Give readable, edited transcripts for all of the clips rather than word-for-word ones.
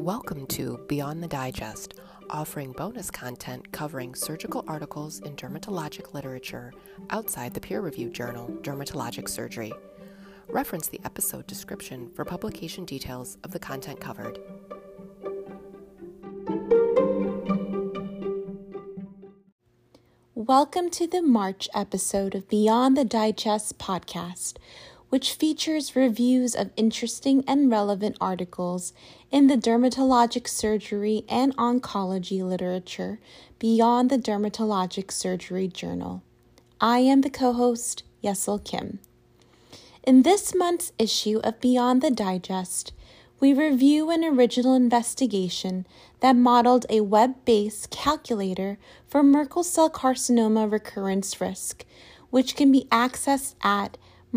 Welcome to Beyond the Digest, offering bonus content covering surgical articles in dermatologic literature outside the peer-reviewed journal Dermatologic Surgery. Reference the episode description for publication details of the content covered. Welcome to the March episode of Beyond the Digest podcast, which features reviews of interesting and relevant articles in the dermatologic surgery and oncology literature beyond the Dermatologic Surgery Journal. I am the co-host, Yesel Kim. In this month's issue of Beyond the Digest, we review an original investigation that modeled a web-based calculator for Merkel cell carcinoma recurrence risk, which can be accessed at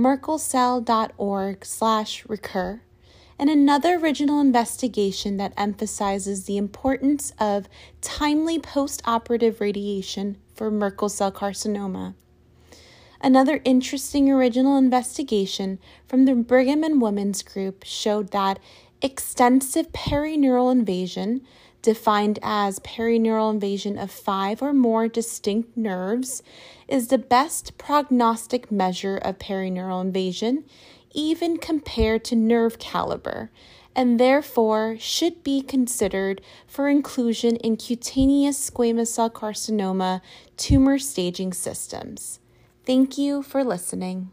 merkelcell.org/recur, and another original investigation that emphasizes the importance of timely post-operative radiation for Merkel cell carcinoma. Another interesting original investigation from the Brigham and Women's Group showed that extensive perineural invasion, defined as perineural invasion of 5 or more distinct nerves, is the best prognostic measure of perineural invasion, even compared to nerve caliber, and therefore should be considered for inclusion in cutaneous squamous cell carcinoma tumor staging systems. Thank you for listening.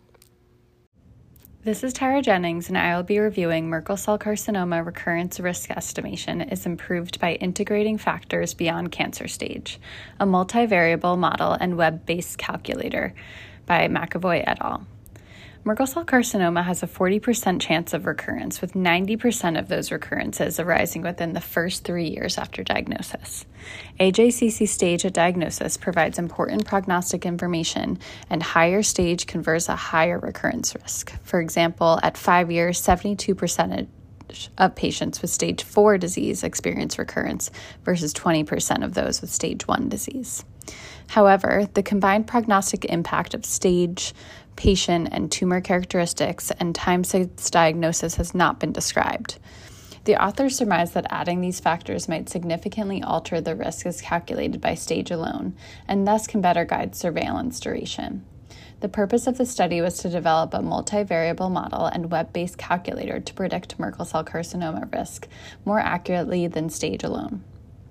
This is Tara Jennings, and I will be reviewing Merkel cell carcinoma recurrence risk estimation is improved by integrating factors beyond cancer stage, a multivariable model and web-based calculator by McAvoy et al. Merkel cell carcinoma has a 40% chance of recurrence, with 90% of those recurrences arising within the first 3 years after diagnosis. AJCC stage at diagnosis provides important prognostic information, and higher stage confers a higher recurrence risk. For example, at 5 years, 72% of patients with stage 4 disease experience recurrence versus 20% of those with stage 1 disease. However, the combined prognostic impact of stage, patient, and tumor characteristics and time since diagnosis has not been described. The authors surmise that adding these factors might significantly alter the risk as calculated by stage alone, and thus can better guide surveillance duration. The purpose of the study was to develop a multivariable model and web-based calculator to predict Merkel cell carcinoma risk more accurately than stage alone.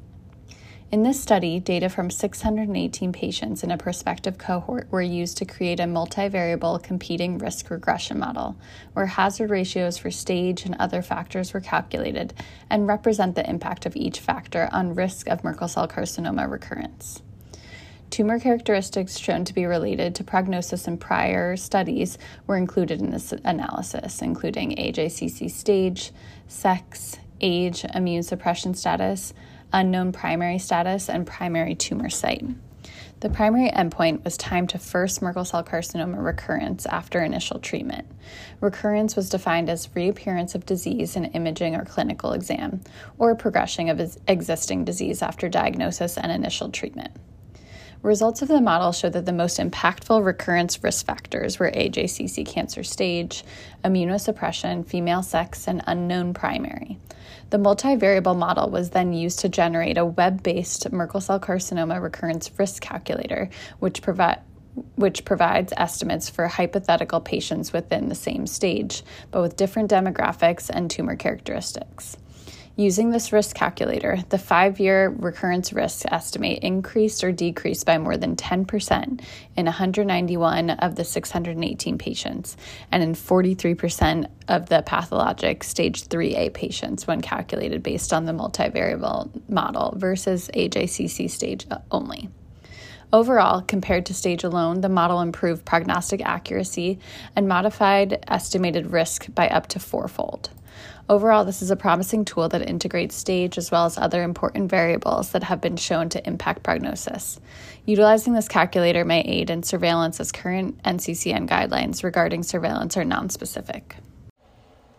In this study, data from 618 patients in a prospective cohort were used to create a multivariable competing risk regression model, where hazard ratios for stage and other factors were calculated and represent the impact of each factor on risk of Merkel cell carcinoma recurrence. Tumor characteristics shown to be related to prognosis in prior studies were included in this analysis, including AJCC stage, sex, age, immune suppression status, unknown primary status, and primary tumor site. The primary endpoint was time to first Merkel cell carcinoma recurrence after initial treatment. Recurrence was defined as reappearance of disease in imaging or clinical exam, or progression of existing disease after diagnosis and initial treatment. Results of the model showed that the most impactful recurrence risk factors were AJCC cancer stage, immunosuppression, female sex, and unknown primary. The multivariable model was then used to generate a web-based Merkel cell carcinoma recurrence risk calculator, which provides estimates for hypothetical patients within the same stage, but with different demographics and tumor characteristics. Using this risk calculator, the 5-year recurrence risk estimate increased or decreased by more than 10% in 191 of the 618 patients, and in 43% of the pathologic stage 3A patients when calculated based on the multivariable model versus AJCC stage only. Overall, compared to stage alone, the model improved prognostic accuracy and modified estimated risk by up to 4-fold. Overall, this is a promising tool that integrates stage as well as other important variables that have been shown to impact prognosis. Utilizing this calculator may aid in surveillance as current NCCN guidelines regarding surveillance are nonspecific.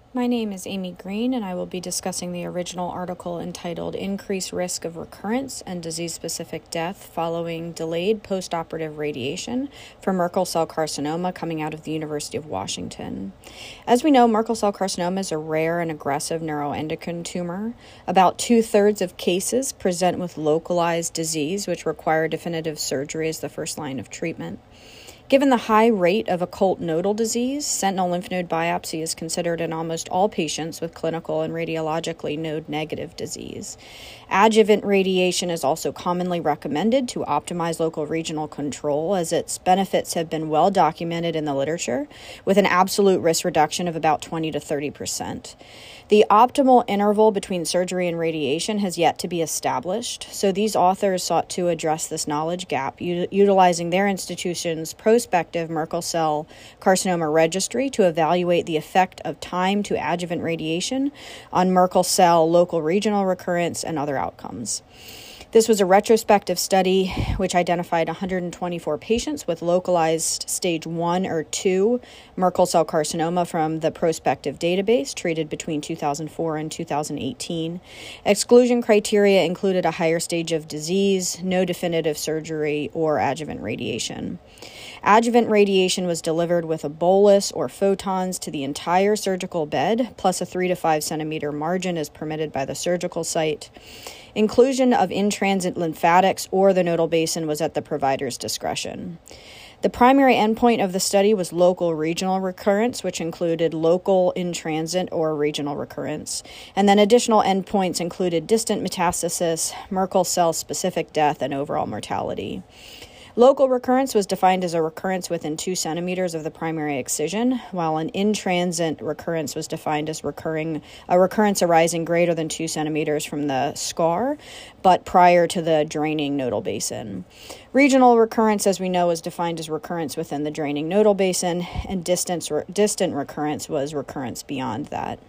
My name is Amy Green, and I will be discussing the original article entitled Increased Risk of Recurrence and Disease-Specific Death Following Delayed Postoperative Radiation for Merkel Cell Carcinoma, coming out of the University of Washington. As we know, Merkel cell carcinoma is a rare and aggressive neuroendocrine tumor. About 2/3 of cases present with localized disease, which require definitive surgery as the first line of treatment. Given the high rate of occult nodal disease, sentinel lymph node biopsy is considered in almost all patients with clinical and radiologically node-negative disease. Adjuvant radiation is also commonly recommended to optimize local regional control, as its benefits have been well documented in the literature, with an absolute risk reduction of about 20 to 30%. The optimal interval between surgery and radiation has yet to be established, so these authors sought to address this knowledge gap, utilizing their institution's prospective Merkel cell carcinoma registry to evaluate the effect of time to adjuvant radiation on Merkel cell local regional recurrence and other outcomes. This was a retrospective study which identified 124 patients with localized stage 1 or 2 Merkel cell carcinoma from the prospective database treated between 2004 and 2018. Exclusion criteria included a higher stage of disease, no definitive surgery, or adjuvant radiation. Adjuvant radiation was delivered with a bolus or photons to the entire surgical bed, plus a 3 to 5 centimeter margin as permitted by the surgical site. Inclusion of in-transit lymphatics or the nodal basin was at the provider's discretion. The primary endpoint of the study was local regional recurrence, which included local, in-transit, or regional recurrence. And then additional endpoints included distant metastasis, Merkel cell-specific death, and overall mortality. Local recurrence was defined as a recurrence within 2 centimeters of the primary excision, while an in-transit recurrence was defined as a recurrence arising greater than 2 centimeters from the scar, but prior to the draining nodal basin. Regional recurrence, as we know, is defined as recurrence within the draining nodal basin, and distant recurrence was recurrence beyond that.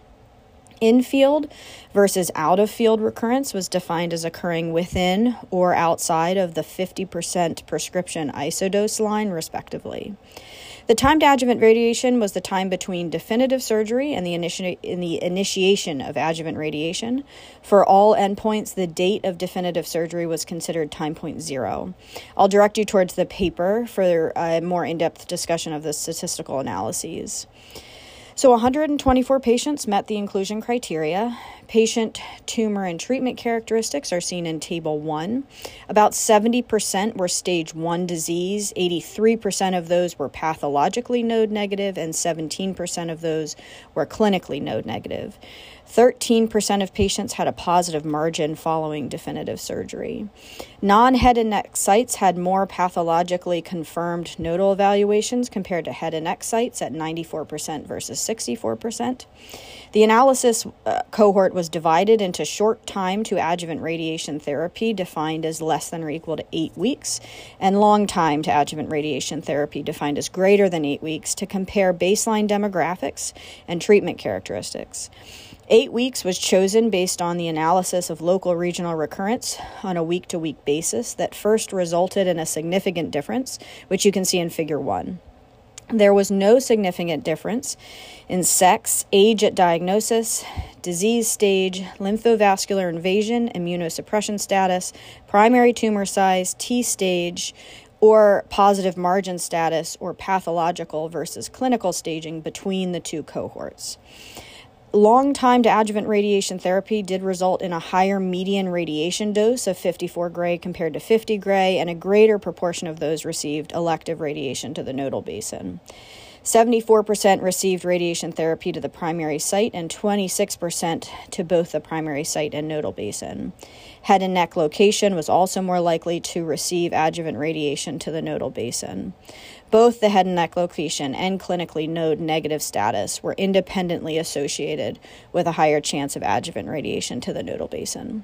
In-field versus out-of-field recurrence was defined as occurring within or outside of the 50% prescription isodose line, respectively. The time to adjuvant radiation was the time between definitive surgery and the initiation of adjuvant radiation. For all endpoints, the date of definitive surgery was considered time point 0. I'll direct you towards the paper for a more in-depth discussion of the statistical analyses. So 124 patients met the inclusion criteria. Patient tumor and treatment characteristics are seen in Table 1. About 70% were stage 1 disease, 83% of those were pathologically node negative, and 17% of those were clinically node negative. 13% of patients had a positive margin following definitive surgery. Non-head and neck sites had more pathologically confirmed nodal evaluations compared to head and neck sites at 94% versus 64%. The analysis cohort was divided into short time to adjuvant radiation therapy, defined as less than or equal to 8 weeks, and long time to adjuvant radiation therapy, defined as greater than 8 weeks, to compare baseline demographics and treatment characteristics. 8 weeks was chosen based on the analysis of local regional recurrence on a week-to-week basis that first resulted in a significant difference, which you can see in Figure 1. There was no significant difference in sex, age at diagnosis, disease stage, lymphovascular invasion, immunosuppression status, primary tumor size, T stage, or positive margin status, or pathological versus clinical staging between the two cohorts. Long time to adjuvant radiation therapy did result in a higher median radiation dose of 54 Gray compared to 50 Gray, and a greater proportion of those received elective radiation to the nodal basin. 74% received radiation therapy to the primary site and 26% to both the primary site and nodal basin. Head and neck location was also more likely to receive adjuvant radiation to the nodal basin. Both the head and neck location and clinically node negative status were independently associated with a higher chance of adjuvant radiation to the nodal basin.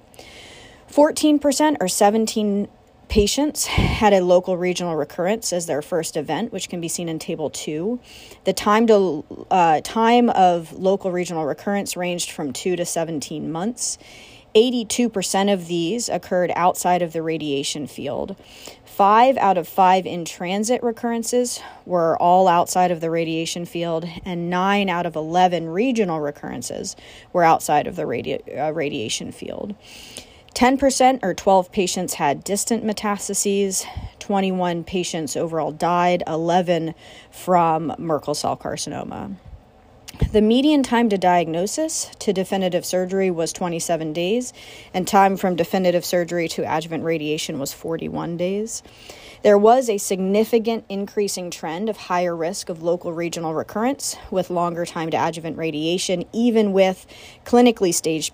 14% or 17 patients had a local regional recurrence as their first event, which can be seen in Table 2. The time of local regional recurrence ranged from 2 to 17 months. 82% of these occurred outside of the radiation field. 5 out of 5 in-transit recurrences were all outside of the radiation field, and 9 out of 11 regional recurrences were outside of the radiation field. 10% or 12 patients had distant metastases, 21 patients overall died, 11 from Merkel cell carcinoma. The median time to diagnosis to definitive surgery was 27 days, and time from definitive surgery to adjuvant radiation was 41 days. There was a significant increasing trend of higher risk of local regional recurrence with longer time to adjuvant radiation, even when clinically staged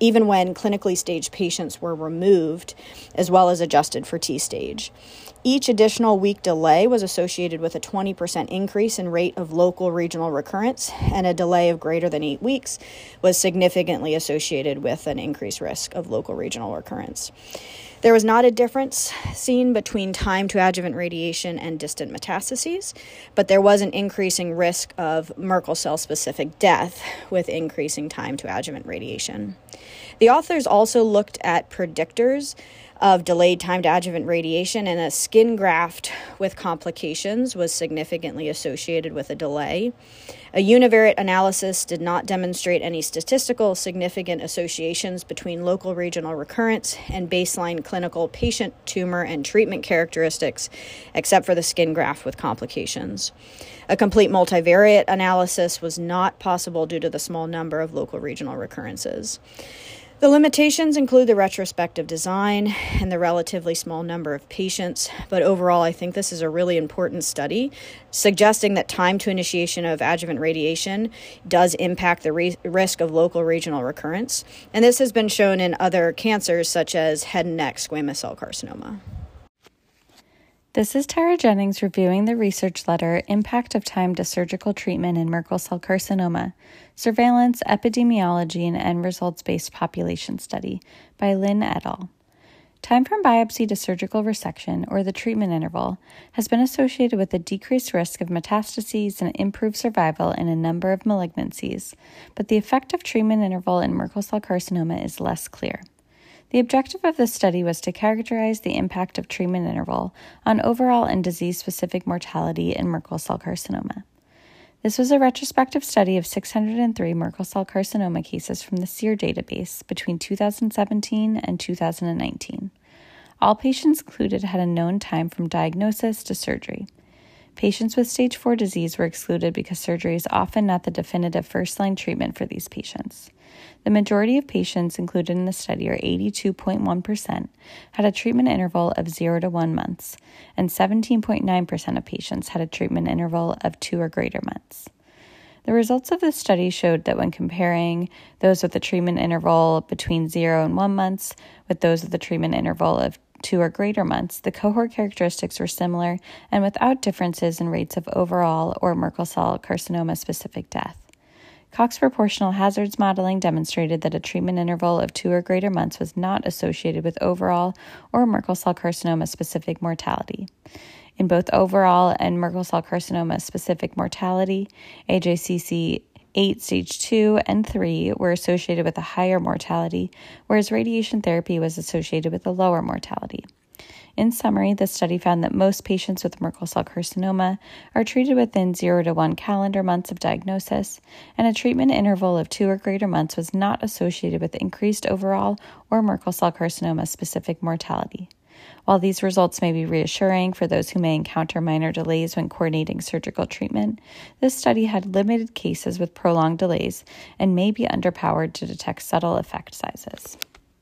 patients were removed, as well as adjusted for T-stage. Each additional week delay was associated with a 20% increase in rate of local regional recurrence, and a delay of greater than 8 weeks was significantly associated with an increased risk of local regional recurrence. There was not a difference seen between time to adjuvant radiation and distant metastases, but there was an increasing risk of Merkel cell-specific death with increasing time to adjuvant radiation. The authors also looked at predictors of delayed time to adjuvant radiation, and a skin graft with complications was significantly associated with a delay. A univariate analysis did not demonstrate any statistical significant associations between local regional recurrence and baseline clinical patient tumor and treatment characteristics, except for the skin graft with complications. A complete multivariate analysis was not possible due to the small number of local regional recurrences. The limitations include the retrospective design and the relatively small number of patients, but overall I think this is a really important study suggesting that time to initiation of adjuvant radiation does impact the risk of local regional recurrence, and this has been shown in other cancers such as head and neck squamous cell carcinoma. This is Tara Jennings reviewing the research letter, Impact of Time to Surgical Treatment in Merkel Cell Carcinoma, Surveillance, Epidemiology, and End Results-Based Population Study by Lin et al. Time from biopsy to surgical resection, or the treatment interval, has been associated with a decreased risk of metastases and improved survival in a number of malignancies, but the effect of treatment interval in Merkel cell carcinoma is less clear. The objective of this study was to characterize the impact of treatment interval on overall and disease-specific mortality in Merkel cell carcinoma. This was a retrospective study of 603 Merkel cell carcinoma cases from the SEER database between 2017 and 2019. All patients included had a known time from diagnosis to surgery. Patients with stage 4 disease were excluded because surgery is often not the definitive first-line treatment for these patients. The majority of patients included in the study, or 82.1%, had a treatment interval of 0 to 1 months, and 17.9% of patients had a treatment interval of 2 or greater months. The results of this study showed that when comparing those with the treatment interval between 0 and 1 months with those with the treatment interval of 2 or greater months, the cohort characteristics were similar and without differences in rates of overall or Merkel cell carcinoma-specific death. Cox proportional hazards modeling demonstrated that a treatment interval of 2 or greater months was not associated with overall or Merkel cell carcinoma-specific mortality. In both overall and Merkel cell carcinoma-specific mortality, AJCC 8 stage 2 and 3 were associated with a higher mortality, whereas radiation therapy was associated with a lower mortality. In summary, the study found that most patients with Merkel cell carcinoma are treated within 0 to 1 calendar months of diagnosis, and a treatment interval of 2 or greater months was not associated with increased overall or Merkel cell carcinoma-specific mortality. While these results may be reassuring for those who may encounter minor delays when coordinating surgical treatment, this study had limited cases with prolonged delays and may be underpowered to detect subtle effect sizes.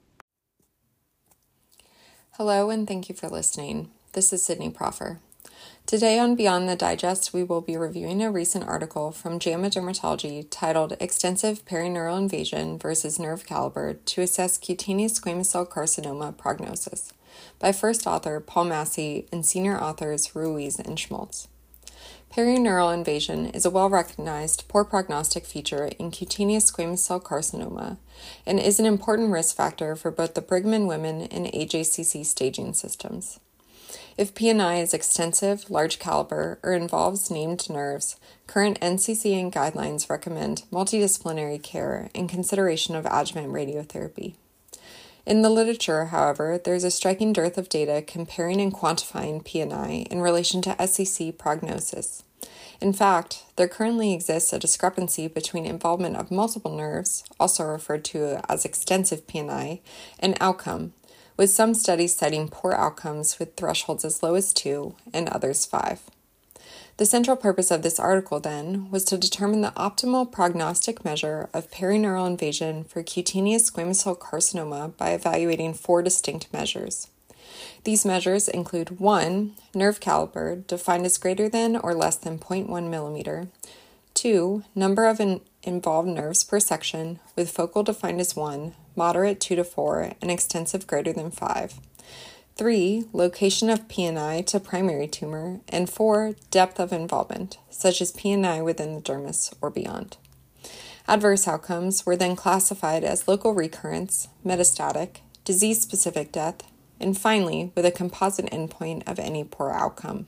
Hello, and thank you for listening. This is Sydney Proffer. Today on Beyond the Digest, we will be reviewing a recent article from JAMA Dermatology titled Extensive Perineural Invasion versus Nerve Caliber to Assess Cutaneous Squamous Cell Carcinoma Prognosis by first author Paul Massey and senior authors Ruiz and Schmaltz. Perineural invasion is a well-recognized poor prognostic feature in cutaneous squamous cell carcinoma and is an important risk factor for both the Brigham women and AJCC staging systems. If PNI is extensive, large caliber, or involves named nerves, current NCCN guidelines recommend multidisciplinary care and consideration of adjuvant radiotherapy. In the literature, however, there is a striking dearth of data comparing and quantifying PNI in relation to SCC prognosis. In fact, there currently exists a discrepancy between involvement of multiple nerves, also referred to as extensive PNI, and outcome, with some studies citing poor outcomes with thresholds as low as 2 and others 5. The central purpose of this article, then, was to determine the optimal prognostic measure of perineural invasion for cutaneous squamous cell carcinoma by evaluating 4 distinct measures. These measures include 1. Nerve caliber, defined as greater than or less than 0.1 millimeter. 2. Number of involved nerves per section, with focal defined as 1, moderate 2 to 4, and extensive greater than 5. 3. Location of PNI to primary tumor, and 4. Depth of involvement, such as PNI within the dermis or beyond. Adverse outcomes were then classified as local recurrence, metastatic, disease-specific death, and finally, with a composite endpoint of any poor outcome.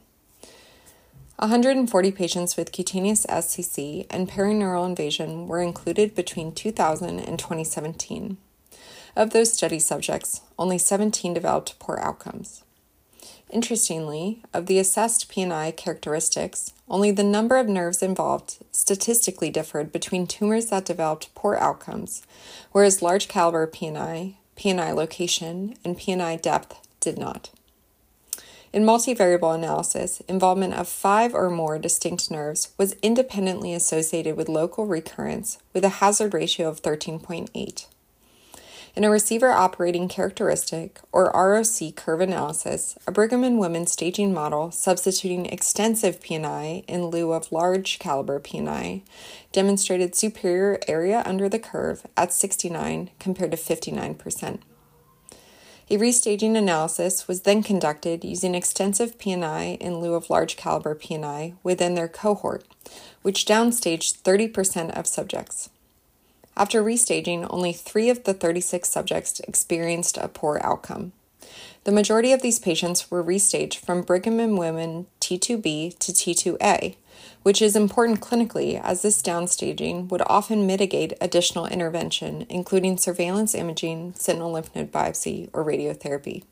140 patients with cutaneous SCC and perineural invasion were included between 2000 and 2017. Of those study subjects, only 17 developed poor outcomes. Interestingly, of the assessed PNI characteristics, only the number of nerves involved statistically differed between tumors that developed poor outcomes, whereas large caliber PNI, PNI location, and PNI depth did not. In multivariable analysis, involvement of 5 or more distinct nerves was independently associated with local recurrence with a hazard ratio of 13.8. In a receiver operating characteristic, or ROC curve analysis, a Brigham and Women's staging model substituting extensive PNI in lieu of large caliber PNI demonstrated superior area under the curve at 69 compared to 59%. A restaging analysis was then conducted using extensive PNI in lieu of large caliber PNI within their cohort, which downstaged 30% of subjects. After restaging, only 3 of the 36 subjects experienced a poor outcome. The majority of these patients were restaged from Brigham and Women T2B to T2A, which is important clinically as this downstaging would often mitigate additional intervention, including surveillance imaging, sentinel lymph node biopsy, or radiotherapy.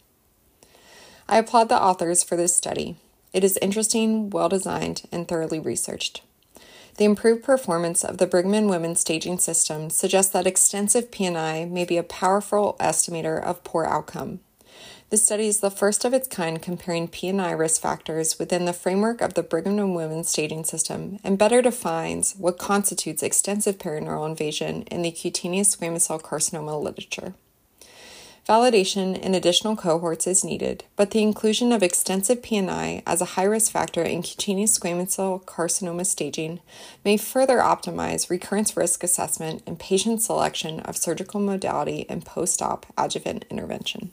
I applaud the authors for this study. It is interesting, well-designed, and thoroughly researched. The improved performance of the Brigham and Women's staging system suggests that extensive PNI may be a powerful estimator of poor outcome. This study is the first of its kind comparing PNI risk factors within the framework of the Brigham and Women's staging system and better defines what constitutes extensive perineural invasion in the cutaneous squamous cell carcinoma literature. Validation in additional cohorts is needed, but the inclusion of extensive PNI as a high-risk factor in cutaneous squamous cell carcinoma staging may further optimize recurrence risk assessment and patient selection of surgical modality and post-op adjuvant intervention.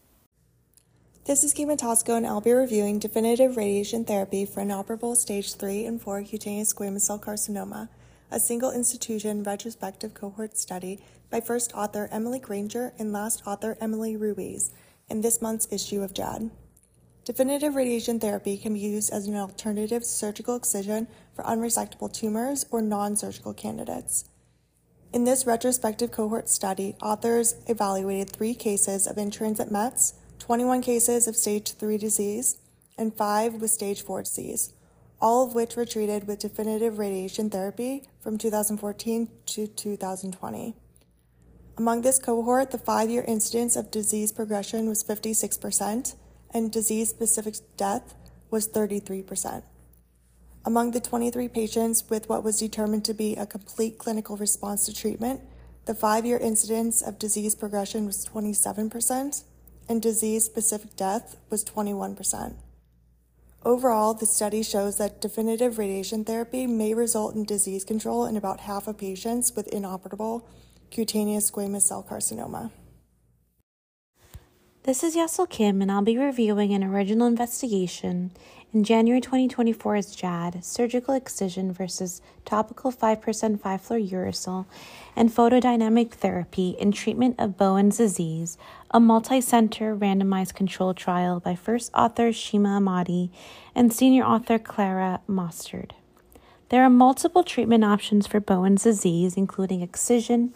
This is Kima Tosco, and I'll be reviewing definitive radiation therapy for inoperable stage 3 and 4 cutaneous squamous cell carcinoma, a single institution retrospective cohort study by first author Emily Granger and last author Emily Ruiz in this month's issue of JAAD. Definitive radiation therapy can be used as an alternative to surgical excision for unresectable tumors or non-surgical candidates. In this retrospective cohort study, authors evaluated 3 cases of in-transit METs, 21 cases of stage 3 disease, and 5 with stage 4 disease, all of which were treated with definitive radiation therapy from 2014 to 2020. Among this cohort, the 5-year incidence of disease progression was 56%, and disease-specific death was 33%. Among the 23 patients with what was determined to be a complete clinical response to treatment, the 5-year incidence of disease progression was 27%, and disease-specific death was 21%. Overall, the study shows that definitive radiation therapy may result in disease control in about half of patients with inoperable cutaneous squamous cell carcinoma. This is Yasil Kim, and I'll be reviewing an original investigation in January 2024's JAAD, surgical excision versus topical 5% 5-fluorouracil and photodynamic therapy in treatment of Bowen's disease, a multi-center randomized controlled trial by first author Shima Ahmadi and senior author Clara Mostard. There are multiple treatment options for Bowen's disease, including excision,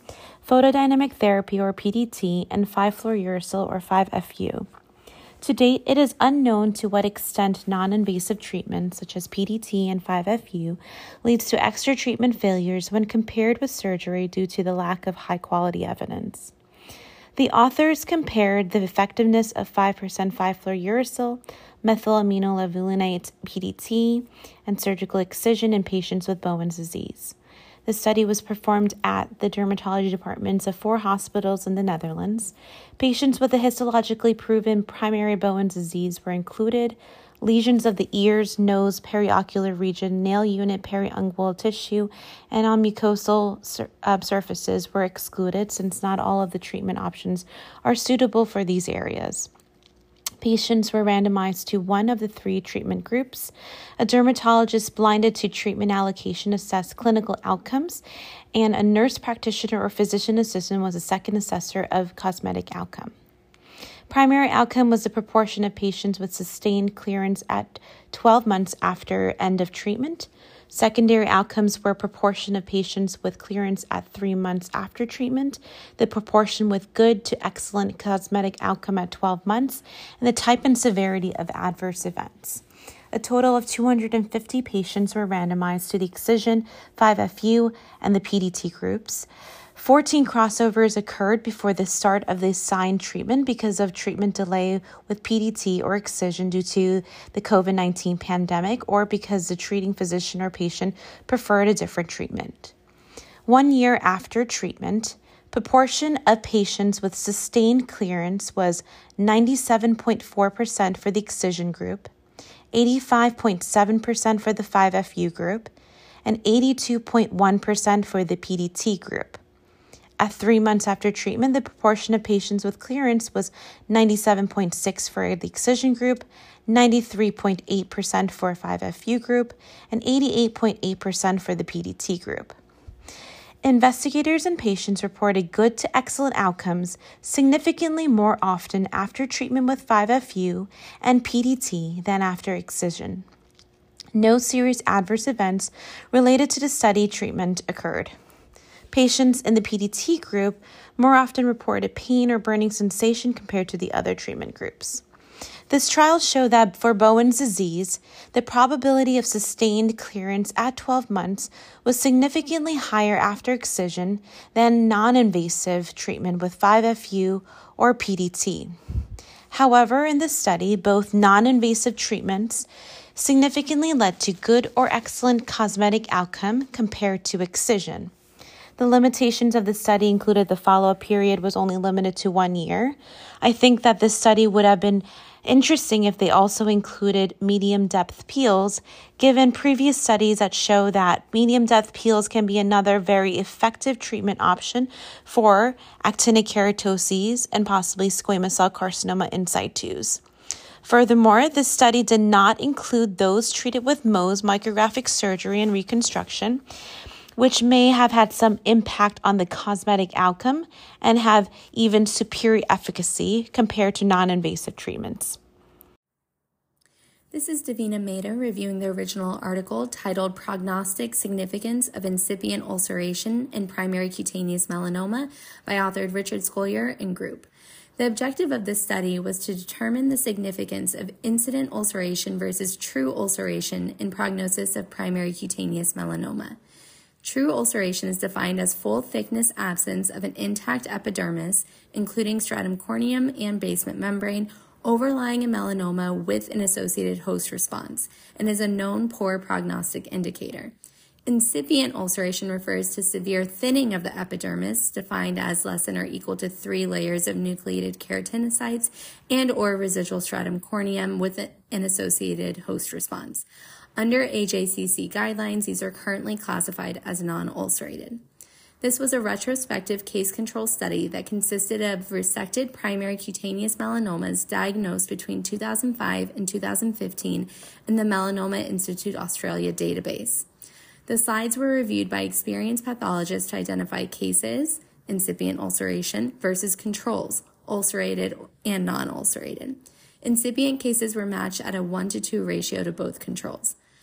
photodynamic therapy or PDT, and 5-fluorouracil or 5-FU. To date, it is unknown to what extent non-invasive treatment, such as PDT and 5-FU, leads to extra treatment failures when compared with surgery due to the lack of high-quality evidence. The authors compared the effectiveness of 5% 5-fluorouracil, methylaminolevulinate PDT, and surgical excision in patients with Bowen's disease. The study was performed at the dermatology departments of 4 hospitals in the Netherlands. Patients with a histologically proven primary Bowen's disease were included. Lesions of the ears, nose, periocular region, nail unit, periungual tissue, and on mucosal surfaces were excluded since not all of the treatment options are suitable for these areas. Patients were randomized to one of the 3 treatment groups. A dermatologist blinded to treatment allocation assessed clinical outcomes, and a nurse practitioner or physician assistant was a second assessor of cosmetic outcome. Primary outcome was the proportion of patients with sustained clearance at 12 months after end of treatment. Secondary outcomes were proportion of patients with clearance at 3 months after treatment, the proportion with good to excellent cosmetic outcome at 12 months, and the type and severity of adverse events. A total of 250 patients were randomized to the excision, 5-FU, and the PDT groups. 14 crossovers occurred before the start of the assigned treatment because of treatment delay with PDT or excision due to the COVID-19 pandemic or because the treating physician or patient preferred a different treatment. 1 year after treatment, proportion of patients with sustained clearance was 97.4% for the excision group, 85.7% for the 5-FU group, and 82.1% for the PDT group. At 3 months after treatment, the proportion of patients with clearance was 97.6% for the excision group, 93.8% for 5-FU group, and 88.8% for the PDT group. Investigators and patients reported good to excellent outcomes significantly more often after treatment with 5-FU and PDT than after excision. No serious adverse events related to the study treatment occurred. Patients in the PDT group more often reported pain or burning sensation compared to the other treatment groups. This trial showed that for Bowen's disease, the probability of sustained clearance at 12 months was significantly higher after excision than non-invasive treatment with 5-FU or PDT. However, in this study, both non-invasive treatments significantly led to good or excellent cosmetic outcome compared to excision. The limitations of the study included the follow-up period was only limited to 1 year. I think that this study would have been interesting if they also included medium-depth peels, given previous studies that show that medium-depth peels can be another very effective treatment option for actinic keratoses and possibly squamous cell carcinoma in situs. Furthermore, this study did not include those treated with Mohs micrographic surgery and reconstruction, which may have had some impact on the cosmetic outcome and have even superior efficacy compared to non-invasive treatments. This is Davina Mehta reviewing the original article titled Prognostic Significance of Incipient Ulceration in Primary Cutaneous Melanoma by authored Richard Scolyer and group. The objective of this study was to determine the significance of incident ulceration versus true ulceration in prognosis of primary cutaneous melanoma. True ulceration is defined as full thickness absence of an intact epidermis, including stratum corneum and basement membrane, overlying a melanoma with an associated host response, and is a known poor prognostic indicator. Incipient ulceration refers to severe thinning of the epidermis, defined as less than or equal to 3 layers of nucleated keratinocytes and or residual stratum corneum with an associated host response. Under AJCC guidelines, these are currently classified as non-ulcerated. This was a retrospective case control study that consisted of resected primary cutaneous melanomas diagnosed between 2005 and 2015 in the Melanoma Institute Australia database. The slides were reviewed by experienced pathologists to identify cases, incipient ulceration, versus controls, ulcerated and non-ulcerated. Incipient cases were matched at a 1-to-2 ratio to both controls.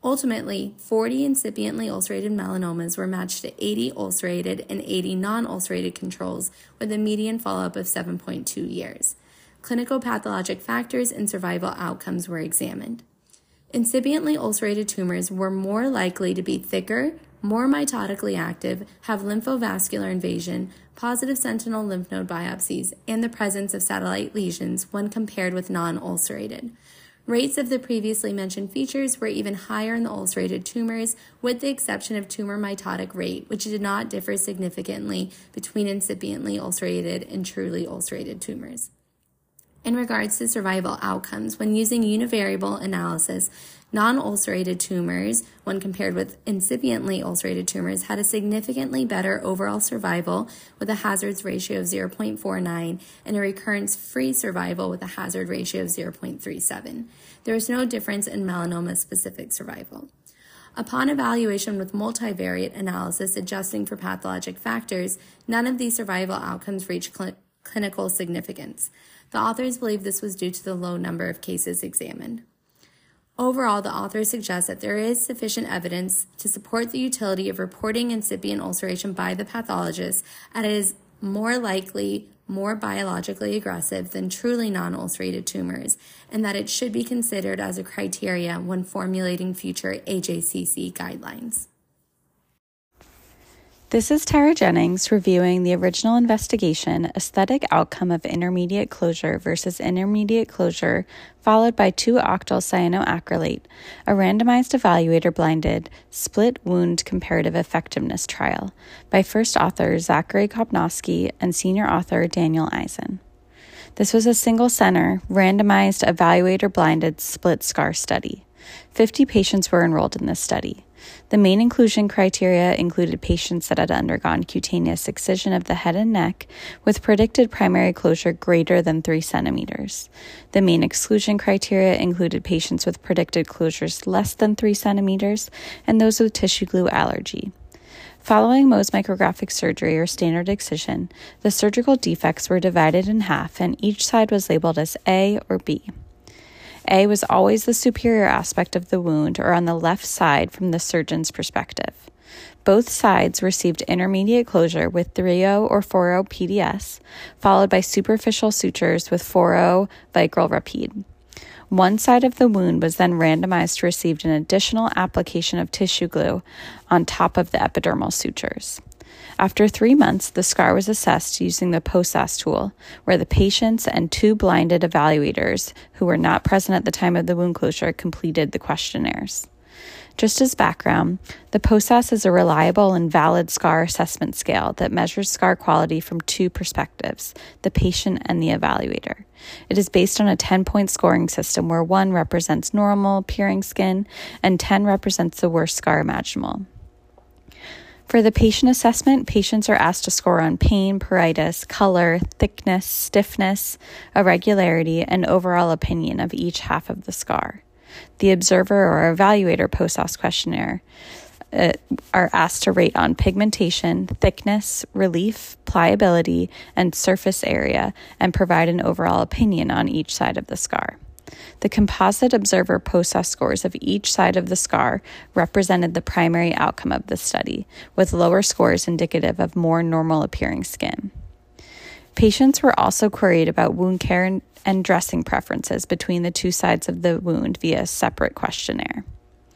Ultimately, 40 incipiently ulcerated melanomas were matched to 80 ulcerated and 80 non-ulcerated controls with a median follow-up of 7.2 years. Clinical pathologic factors and survival outcomes were examined. Incipiently ulcerated tumors were more likely to be thicker, more mitotically active, have lymphovascular invasion, positive sentinel lymph node biopsies, and the presence of satellite lesions when compared with non-ulcerated. Rates of the previously mentioned features were even higher in the ulcerated tumors, with the exception of tumor mitotic rate, which did not differ significantly between incipiently ulcerated and truly ulcerated tumors. In regards to survival outcomes, when using univariable analysis, non-ulcerated tumors, when compared with incipiently ulcerated tumors, had a significantly better overall survival with a hazards ratio of 0.49 and a recurrence-free survival with a hazard ratio of 0.37. There was no difference in melanoma-specific survival. Upon evaluation with multivariate analysis adjusting for pathologic factors, none of these survival outcomes reached clinical significance. The authors believe this was due to the low number of cases examined. Overall, the authors suggest that there is sufficient evidence to support the utility of reporting incipient ulceration by the pathologist, as it is more likely more biologically aggressive than truly non-ulcerated tumors, and that it should be considered as a criteria when formulating future AJCC guidelines. This is Tara Jennings reviewing the original investigation, aesthetic outcome of intermediate closure versus intermediate closure, followed by 2-octyl cyanoacrylate, a randomized evaluator-blinded, split wound comparative effectiveness trial by first author Zachary Kopnowski and senior author Daniel Eisen. This was a single-center, randomized evaluator-blinded split scar study. 50 patients were enrolled in this study. The main inclusion criteria included patients that had undergone cutaneous excision of the head and neck with predicted primary closure greater than 3 centimeters. The main exclusion criteria included patients with predicted closures less than 3 centimeters and those with tissue glue allergy. Following Mohs micrographic surgery or standard excision, the surgical defects were divided in half and each side was labeled as A or B. A was always the superior aspect of the wound or on the left side from the surgeon's perspective. Both sides received intermediate closure with 3-0 or 4-0 PDS, followed by superficial sutures with 4-0 Vicryl Rapide. One side of the wound was then randomized to receive an additional application of tissue glue on top of the epidermal sutures. After 3 months, the scar was assessed using the POSAS tool, where the patients and 2 blinded evaluators who were not present at the time of the wound closure completed the questionnaires. Just as background, the POSAS is a reliable and valid scar assessment scale that measures scar quality from 2 perspectives, the patient and the evaluator. It is based on a 10-point scoring system where 1 represents normal appearing skin and 10 represents the worst scar imaginable. For the patient assessment, patients are asked to score on pain, pruritus, color, thickness, stiffness, irregularity, and overall opinion of each half of the scar. The observer or evaluator POSAS questionnaire are asked to rate on pigmentation, thickness, relief, pliability, and surface area, and provide an overall opinion on each side of the scar. The composite observer POSAS scores of each side of the scar represented the primary outcome of the study, with lower scores indicative of more normal appearing skin. Patients were also queried about wound care and dressing preferences between the 2 sides of the wound via a separate questionnaire.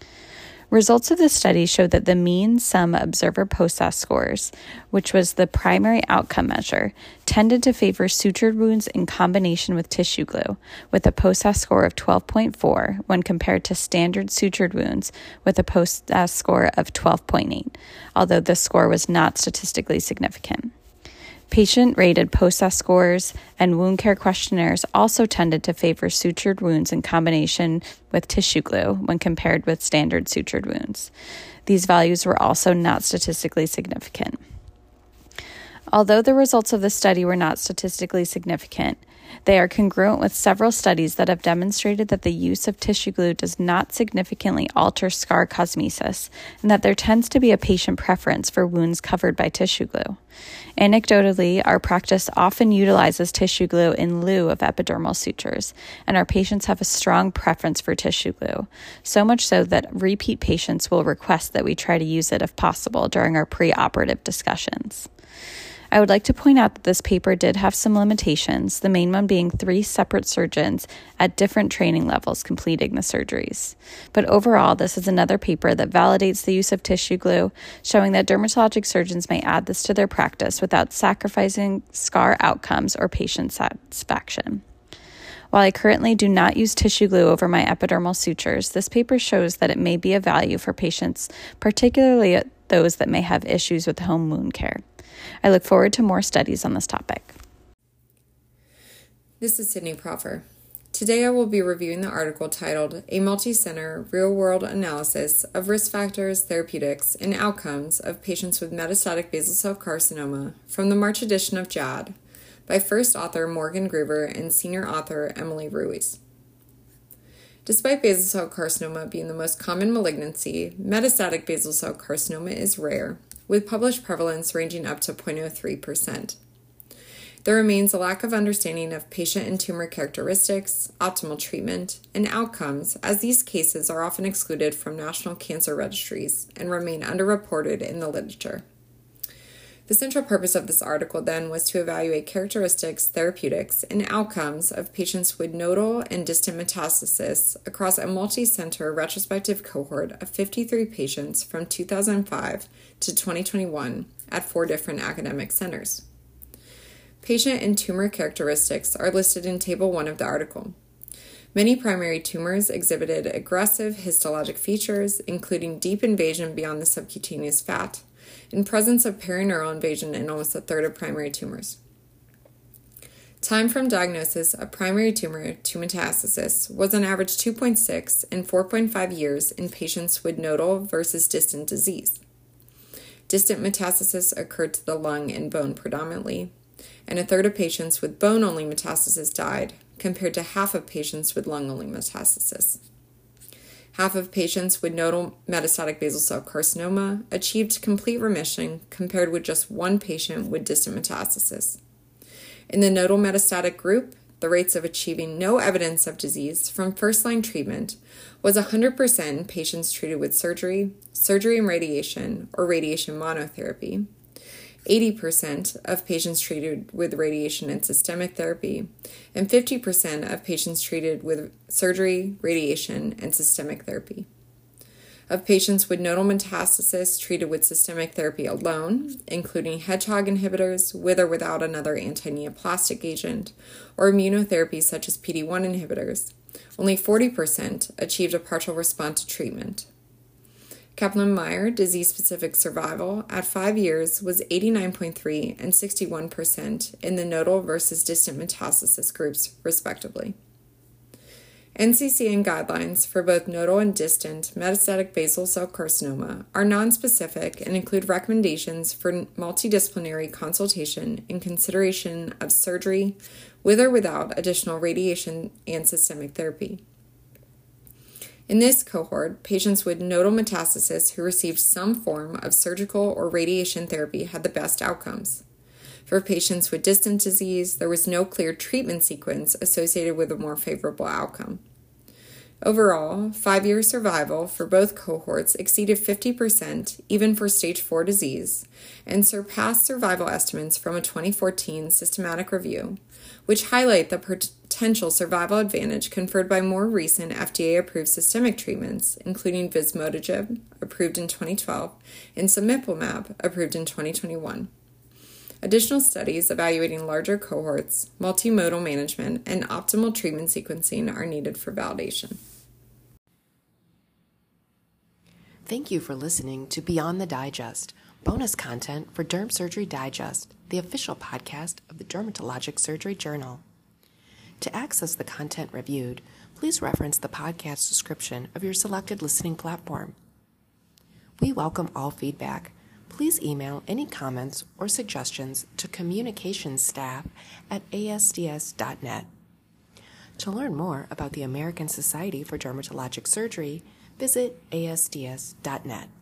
Results of the study showed that the mean sum observer POSAS scores, which was the primary outcome measure, tended to favor sutured wounds in combination with tissue glue, with a POSAS score of 12.4 when compared to standard sutured wounds with a POSAS score of 12.8, although this score was not statistically significant. Patient-rated POSAS scores and wound care questionnaires also tended to favor sutured wounds in combination with tissue glue when compared with standard sutured wounds. These values were also not statistically significant. Although the results of the study were not statistically significant, they are congruent with several studies that have demonstrated that the use of tissue glue does not significantly alter scar cosmesis, and that there tends to be a patient preference for wounds covered by tissue glue. Anecdotally, our practice often utilizes tissue glue in lieu of epidermal sutures, and our patients have a strong preference for tissue glue, so much so that repeat patients will request that we try to use it if possible during our preoperative discussions. I would like to point out that this paper did have some limitations, the main one being 3 separate surgeons at different training levels completing the surgeries. But overall, this is another paper that validates the use of tissue glue, showing that dermatologic surgeons may add this to their practice without sacrificing scar outcomes or patient satisfaction. While I currently do not use tissue glue over my epidermal sutures, this paper shows that it may be of value for patients, particularly those that may have issues with home wound care. I look forward to more studies on this topic. This is Sydney Proffer. Today I will be reviewing the article titled A Multi-Center Real-World Analysis of Risk Factors, Therapeutics, and Outcomes of Patients with Metastatic Basal Cell Carcinoma from the March edition of JAAD by first author Morgan Gruber and senior author Emily Ruiz. Despite basal cell carcinoma being the most common malignancy, metastatic basal cell carcinoma is rare, with published prevalence ranging up to 0.03%. There remains a lack of understanding of patient and tumor characteristics, optimal treatment, and outcomes, as these cases are often excluded from national cancer registries and remain underreported in the literature. The central purpose of this article, then, was to evaluate characteristics, therapeutics, and outcomes of patients with nodal and distant metastasis across a multi-center retrospective cohort of 53 patients from 2005 to 2021 at 4 different academic centers. Patient and tumor characteristics are listed in Table 1 of the article. Many primary tumors exhibited aggressive histologic features, including deep invasion beyond the subcutaneous fat, in presence of perineural invasion in almost a third of primary tumors. Time from diagnosis of primary tumor to metastasis was on average 2.6 and 4.5 years in patients with nodal versus distant disease. Distant metastasis occurred to the lung and bone predominantly, and a third of patients with bone-only metastasis died, compared to half of patients with lung-only metastasis. Half of patients with nodal metastatic basal cell carcinoma achieved complete remission, compared with just 1 patient with distant metastasis. In the nodal metastatic group, the rates of achieving no evidence of disease from first-line treatment was 100% in patients treated with surgery, surgery and radiation, or radiation monotherapy, 80% of patients treated with radiation and systemic therapy, and 50% of patients treated with surgery, radiation, and systemic therapy. Of patients with nodal metastasis treated with systemic therapy alone, including hedgehog inhibitors with or without another anti-neoplastic agent, or immunotherapy such as PD-1 inhibitors, only 40% achieved a partial response to treatment. Kaplan-Meier disease-specific survival at 5 years was 89.3% and 61% in the nodal versus distant metastasis groups, respectively. NCCN guidelines for both nodal and distant metastatic basal cell carcinoma are nonspecific and include recommendations for multidisciplinary consultation in consideration of surgery with or without additional radiation and systemic therapy. In this cohort, patients with nodal metastasis who received some form of surgical or radiation therapy had the best outcomes. For patients with distant disease, there was no clear treatment sequence associated with a more favorable outcome. Overall, 5-year survival for both cohorts exceeded 50% even for stage 4 disease and surpassed survival estimates from a 2014 systematic review, which highlight the potential survival advantage conferred by more recent FDA-approved systemic treatments, including vismodegib, approved in 2012, and cemiplimab, approved in 2021. Additional studies evaluating larger cohorts, multimodal management, and optimal treatment sequencing are needed for validation. Thank you for listening to Beyond the Digest, bonus content for Derm Surgery Digest, the official podcast of the Dermatologic Surgery Journal. To access the content reviewed, please reference the podcast description of your selected listening platform. We welcome all feedback. Please email any comments or suggestions to communications staff at asds.net. To learn more about the American Society for Dermatologic Surgery, visit asds.net.